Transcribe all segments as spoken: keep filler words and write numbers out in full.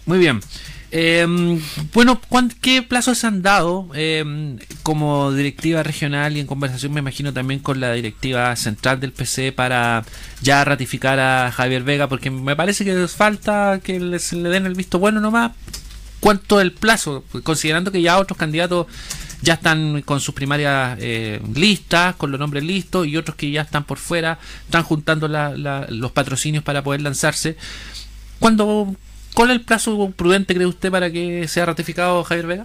Muy bien. Eh, bueno, ¿cuán- ¿qué plazos se han dado eh, como directiva regional y en conversación me imagino también con la directiva central del P C para ya ratificar a Javier Vega? Porque me parece que les falta que les, le den el visto bueno nomás. ¿Cuánto es el plazo? Considerando que ya otros candidatos ya están con sus primarias eh, listas, con los nombres listos, y otros que ya están por fuera, están juntando la, la, los patrocinios para poder lanzarse. ¿Cuándo, ¿Cuál es el plazo prudente, cree usted, para que sea ratificado Javier Vega?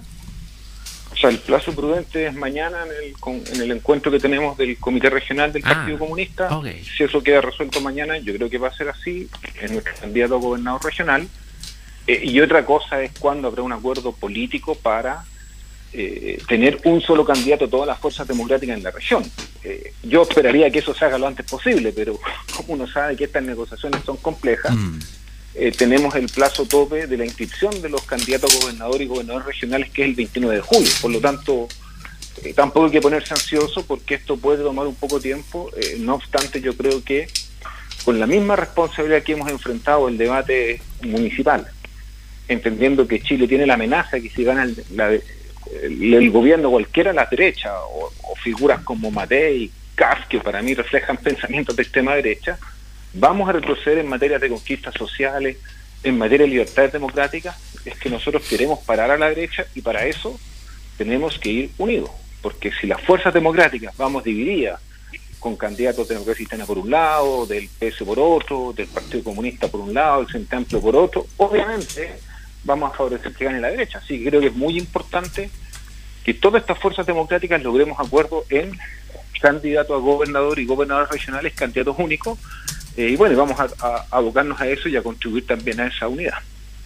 O sea, el plazo prudente es mañana en el, con, en el encuentro que tenemos del Comité Regional del Partido Ah, Comunista. okay. Si eso queda resuelto mañana, yo creo que va a ser así, es nuestro candidato a gobernador regional. Eh, y otra cosa es cuándo habrá un acuerdo político para eh, tener un solo candidato a todas las fuerzas democráticas en la región. Eh, yo esperaría que eso se haga lo antes posible, pero como uno sabe que estas negociaciones son complejas, mm. eh, tenemos el plazo tope de la inscripción de los candidatos a gobernador y gobernadores regionales, que es el veintinueve de julio. Por lo tanto, eh, tampoco hay que ponerse ansioso porque esto puede tomar un poco de tiempo. Eh, no obstante, yo creo que con la misma responsabilidad que hemos enfrentado el debate municipal, entendiendo que Chile tiene la amenaza que si gana el, la, el, el gobierno cualquiera a la derecha, o, o figuras como Matei y Kaf, que para mí reflejan pensamientos de extrema derecha, vamos a retroceder en materia de conquistas sociales, en materia de libertades democráticas. Es que nosotros queremos parar a la derecha y para eso tenemos que ir unidos, porque si las fuerzas democráticas vamos divididas, con candidatos de Democracia Cristiana por un lado, del P S por otro, del Partido Comunista por un lado, del Frente Amplio por otro, obviamente vamos a favorecer que gane la derecha. Así que creo que es muy importante que todas estas fuerzas democráticas logremos acuerdo en candidatos a gobernador y gobernadores regionales, candidatos únicos, eh, y bueno, vamos a, a, a abocarnos a eso y a contribuir también a esa unidad.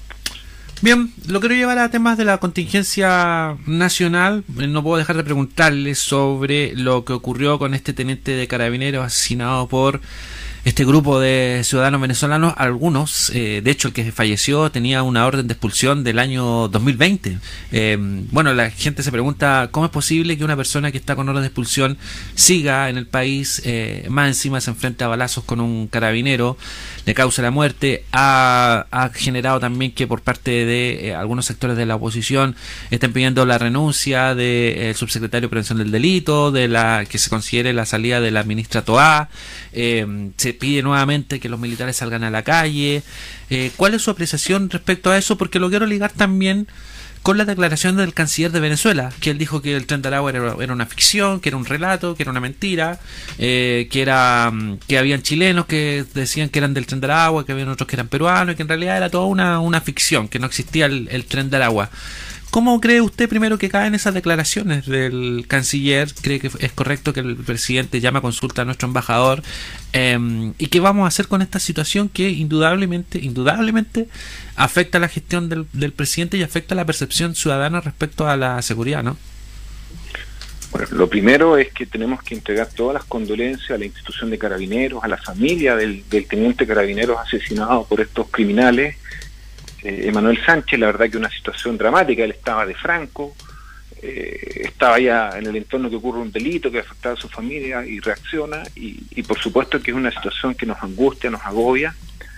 Bien, lo quiero llevar a temas de la contingencia nacional. No puedo dejar de preguntarle sobre lo que ocurrió con este teniente de carabineros asesinado por este grupo de ciudadanos venezolanos. Algunos, eh, de hecho el que falleció tenía una orden de expulsión del año dos mil veinte. Eh, bueno, la gente se pregunta cómo es posible que una persona que está con orden de expulsión siga en el país, eh, más encima se enfrenta a balazos con un carabinero, le causa la muerte. Ha, ha generado también que por parte de eh, algunos sectores de la oposición estén pidiendo la renuncia del subsecretario de Prevención del Delito, de la que se considere la salida de la ministra Toá. Eh, se pide nuevamente que los militares salgan a la calle. Eh, ¿Cuál es su apreciación respecto a eso? Porque lo quiero ligar también con la declaración del canciller de Venezuela, que él dijo que el Tren de Aragua era, era una ficción, que era un relato, que era una mentira, eh, que era que habían chilenos que decían que eran del Tren de Aragua, que habían otros que eran peruanos, y que en realidad era toda una, una ficción, que no existía el, el Tren de Aragua. ¿Cómo cree usted primero que caen esas declaraciones del canciller? ¿Cree que es correcto que el presidente llame a consulta a nuestro embajador? Eh, ¿Y qué vamos a hacer con esta situación que indudablemente, indudablemente afecta a la gestión del, del presidente y afecta a la percepción ciudadana respecto a la seguridad, ¿no? Bueno, lo primero es que tenemos que entregar todas las condolencias a la institución de Carabineros, a la familia del, del teniente Carabineros asesinado por estos criminales. Eh, Emanuel Sánchez, la verdad que una situación dramática. Él estaba de Franco, eh, estaba ya en el entorno que ocurre un delito que afectaba a su familia y reacciona, y, y por supuesto que es una situación que nos angustia, nos agobia,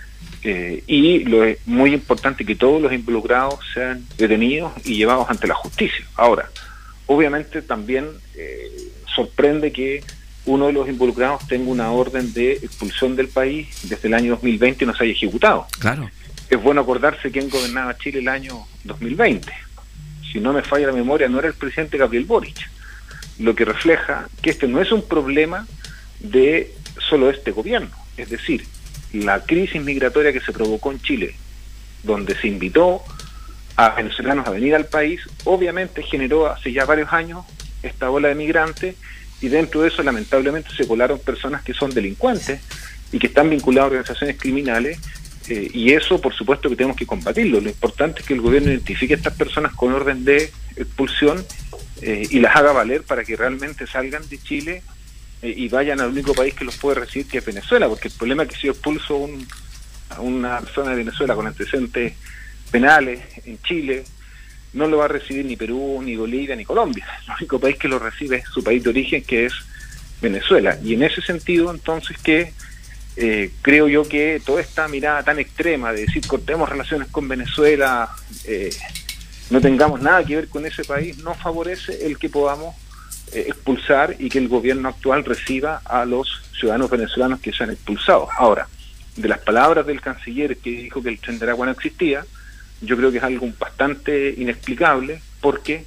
eh, y lo es muy importante que todos los involucrados sean detenidos y llevados ante la justicia. Ahora, obviamente también eh, sorprende que uno de los involucrados tenga una orden de expulsión del país desde el año dos mil veinte y no se haya ejecutado. Claro. Es bueno acordarse quién gobernaba Chile el año dos mil veinte. Si no me falla la memoria, no era el presidente Gabriel Boric. Lo que refleja que este no es un problema de solo este gobierno. Es decir, la crisis migratoria que se provocó en Chile, donde se invitó a venezolanos a venir al país, obviamente generó hace ya varios años esta ola de migrantes, y dentro de eso lamentablemente se colaron personas que son delincuentes y que están vinculadas a organizaciones criminales. Eh, y eso, por supuesto, que tenemos que combatirlo. Lo importante es que el gobierno identifique a estas personas con orden de expulsión eh, y las haga valer para que realmente salgan de Chile eh, y vayan al único país que los puede recibir, que es Venezuela, porque el problema es que si yo expulso un, a una persona de Venezuela con antecedentes penales en Chile, no lo va a recibir ni Perú, ni Bolivia, ni Colombia. El único país que lo recibe es su país de origen, que es Venezuela. Y en ese sentido, entonces, que eh, creo yo que toda esta mirada tan extrema de decir cortemos relaciones con Venezuela, eh, no tengamos nada que ver con ese país, no favorece el que podamos eh, expulsar y que el gobierno actual reciba a los ciudadanos venezolanos que se han expulsado. Ahora, de las palabras del canciller que dijo que el Tren de Aragua no existía, yo creo que es algo bastante inexplicable, porque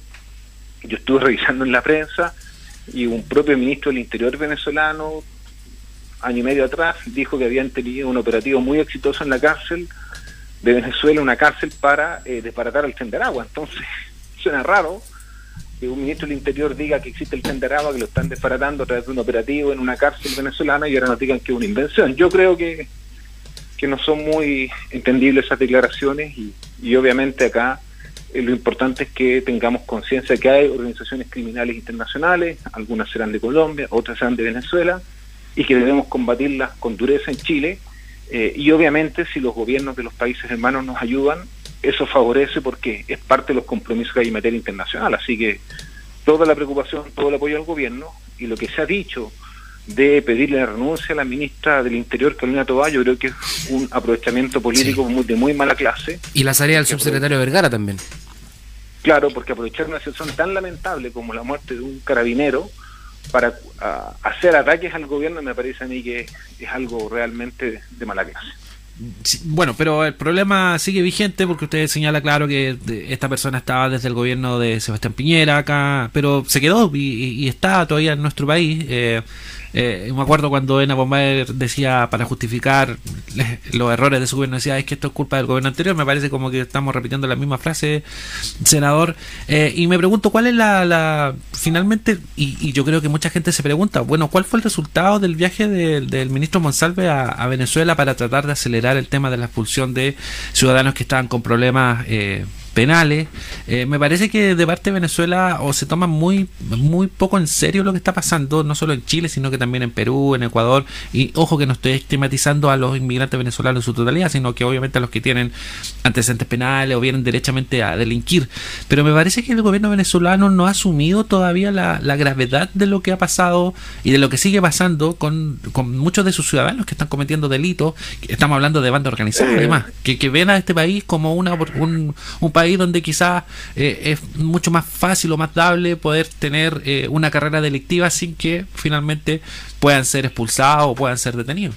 yo estuve revisando en la prensa y un propio ministro del Interior venezolano, año y medio atrás, dijo que habían tenido un operativo muy exitoso en la cárcel de Venezuela, una cárcel para eh, desbaratar el Tren de Aragua. Entonces, suena raro que un ministro del Interior diga que existe el Tren de Aragua, que lo están desbaratando a través de un operativo en una cárcel venezolana, y ahora nos digan que es una invención. Yo creo que, que no son muy entendibles esas declaraciones, y, y obviamente acá eh, lo importante es que tengamos conciencia de que hay organizaciones criminales internacionales, algunas serán de Colombia, otras serán de Venezuela, y que debemos combatirlas con dureza en Chile. Eh, y obviamente si los gobiernos de los países hermanos nos ayudan, eso favorece, porque es parte de los compromisos que hay en materia internacional. Así que toda la preocupación, todo el apoyo al gobierno, y lo que se ha dicho de pedirle la renuncia a la ministra del Interior, Carolina Tobar, yo creo que es un aprovechamiento político sí. muy, de muy mala clase. Y la salida del subsecretario Vergara también. Claro, porque aprovechar una situación tan lamentable como la muerte de un carabinero para a, hacer ataques al gobierno, me parece a mí que es algo realmente de, de mala clase. Sí, bueno, pero el problema sigue vigente, porque usted señala claro que esta persona estaba desde el gobierno de Sebastián Piñera acá, pero se quedó y, y está todavía en nuestro país. Eh, eh, me acuerdo cuando Ena Bombaer decía, para justificar los errores de su gobierno, decía, es que esto es culpa del gobierno anterior. Me parece como que estamos repitiendo la misma frase, senador. Eh, y me pregunto cuál es la, la finalmente, y, y yo creo que mucha gente se pregunta, bueno, ¿cuál fue el resultado del viaje de, del ministro Monsalve a, a Venezuela para tratar de acelerar el tema de la expulsión de ciudadanos que estaban con problemas eh, penales? Eh, me parece que de parte de Venezuela o se toma muy muy poco en serio lo que está pasando, no solo en Chile, sino que también en Perú, en Ecuador, y ojo que no estoy estigmatizando a los inmigrantes venezolanos en su totalidad, sino que obviamente a los que tienen antecedentes penales o vienen derechamente a delinquir, pero me parece que el gobierno venezolano no ha asumido todavía la, la gravedad de lo que ha pasado y de lo que sigue pasando con, con muchos de sus ciudadanos que están cometiendo delitos. Estamos hablando de bandas organizadas, además, que, que ven a este país como una un, un país donde quizás eh, es mucho más fácil o más dable poder tener eh, una carrera delictiva sin que finalmente puedan ser expulsados o puedan ser detenidos.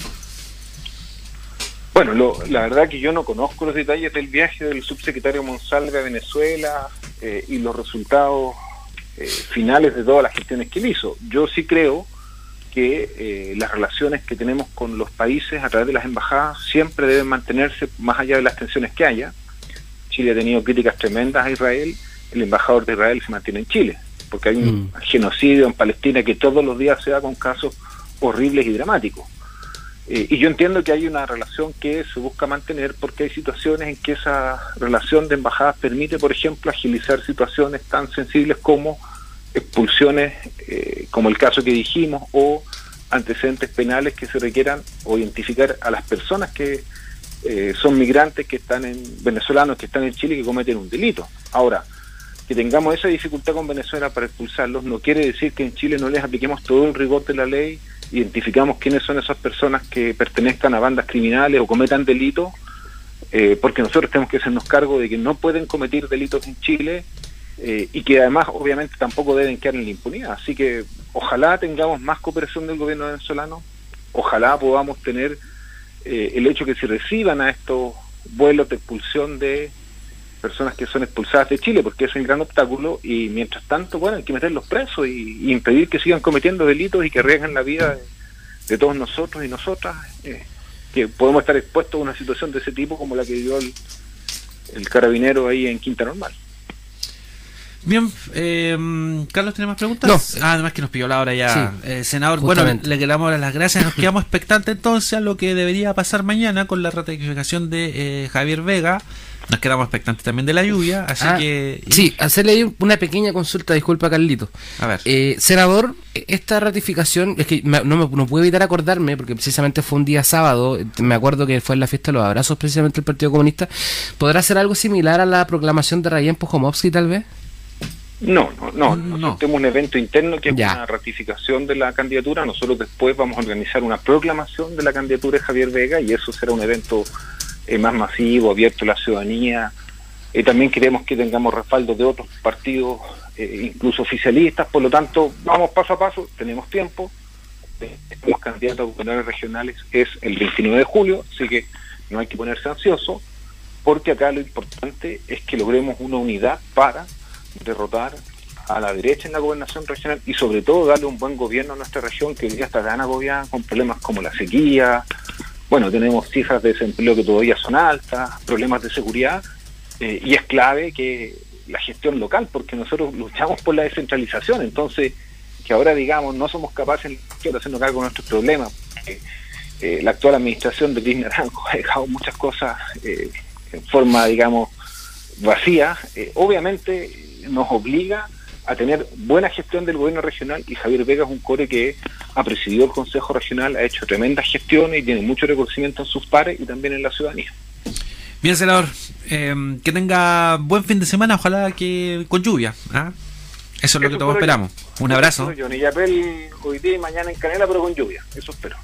Bueno, lo, la verdad que yo no conozco los detalles del viaje del subsecretario Monsalve a Venezuela eh, y los resultados eh, finales de todas las gestiones que él hizo. Yo sí creo que eh, las relaciones que tenemos con los países a través de las embajadas siempre deben mantenerse más allá de las tensiones que haya. Chile ha tenido críticas tremendas a Israel, el embajador de Israel se mantiene en Chile, porque hay un mm. genocidio en Palestina que todos los días se da con casos horribles y dramáticos. Eh, y yo entiendo que hay una relación que se busca mantener, porque hay situaciones en que esa relación de embajadas permite, por ejemplo, agilizar situaciones tan sensibles como expulsiones, eh, como el caso que dijimos, o antecedentes penales que se requieran, o identificar a las personas que eh, son migrantes, que están en venezolanos, que están en Chile y que cometen un delito. Ahora, que tengamos esa dificultad con Venezuela para expulsarlos no quiere decir que en Chile no les apliquemos todo el rigor de la ley, identificamos quiénes son esas personas que pertenezcan a bandas criminales o cometan delitos, eh, porque nosotros tenemos que hacernos cargo de que no pueden cometer delitos en Chile, eh, y que además obviamente tampoco deben quedar en la impunidad. Así que ojalá tengamos más cooperación del gobierno venezolano, ojalá podamos tener eh, el hecho que se reciban a estos vuelos de expulsión de personas que son expulsadas de Chile, porque es un gran obstáculo, y mientras tanto, bueno, hay que meterlos presos y, y impedir que sigan cometiendo delitos y que arriesguen la vida de, de todos nosotros y nosotras, eh, que podemos estar expuestos a una situación de ese tipo como la que vivió el, el carabinero ahí en Quinta Normal. Bien, eh, Carlos, ¿tiene más preguntas? No. Ah, además que nos pilló la hora ya. Sí, eh, senador, justamente. Bueno, le queremos dar las gracias. Nos quedamos expectantes entonces a lo que debería pasar mañana con la ratificación de eh, Javier Vega. Nos quedamos expectantes también de la lluvia, así ah, que... Sí, hacerle ahí una pequeña consulta, disculpa Carlito. A ver. Eh, senador, esta ratificación, es que me, no, me, no puedo evitar acordarme, porque precisamente fue un día sábado, me acuerdo que fue en la fiesta de los abrazos precisamente del Partido Comunista, ¿podrá ser algo similar a la proclamación de Rayen Pujomovsky tal vez? No, no, no, No. nosotros tenemos un evento interno que es Ya. una ratificación de la candidatura. Nosotros después vamos a organizar una proclamación de la candidatura de Javier Vega y eso será un evento eh, más masivo, abierto a la ciudadanía. Eh, también queremos que tengamos respaldo de otros partidos, eh, incluso oficialistas. Por lo tanto, vamos paso a paso, tenemos tiempo. Eh, los candidatos a gobernadores regionales es el veintinueve de julio, así que no hay que ponerse ansioso, porque acá lo importante es que logremos una unidad para derrotar a la derecha en la gobernación regional y sobre todo darle un buen gobierno a nuestra región, que hoy día está tan agobiada con problemas como la sequía. Bueno, tenemos cifras de desempleo que todavía son altas, problemas de seguridad, eh, y es clave que la gestión local, porque nosotros luchamos por la descentralización. Entonces, que ahora digamos no somos capaces de hacernos cargo de nuestros problemas, porque, eh, la actual administración de Cris Naranjo ha dejado muchas cosas eh, en forma, digamos, vacía, eh, obviamente nos obliga a tener buena gestión del gobierno regional, y Javier Vega es un core que ha presidido el Consejo Regional, ha hecho tremendas gestiones y tiene mucho reconocimiento en sus pares y también en la ciudadanía. Bien, senador, eh, que tenga buen fin de semana, ojalá que con lluvia. ¿ah? Eso es lo Eso que todos espero esperamos. yo. Un abrazo. Yo, Yapel hoy día y mañana en Canela, pero con lluvia, eso espero.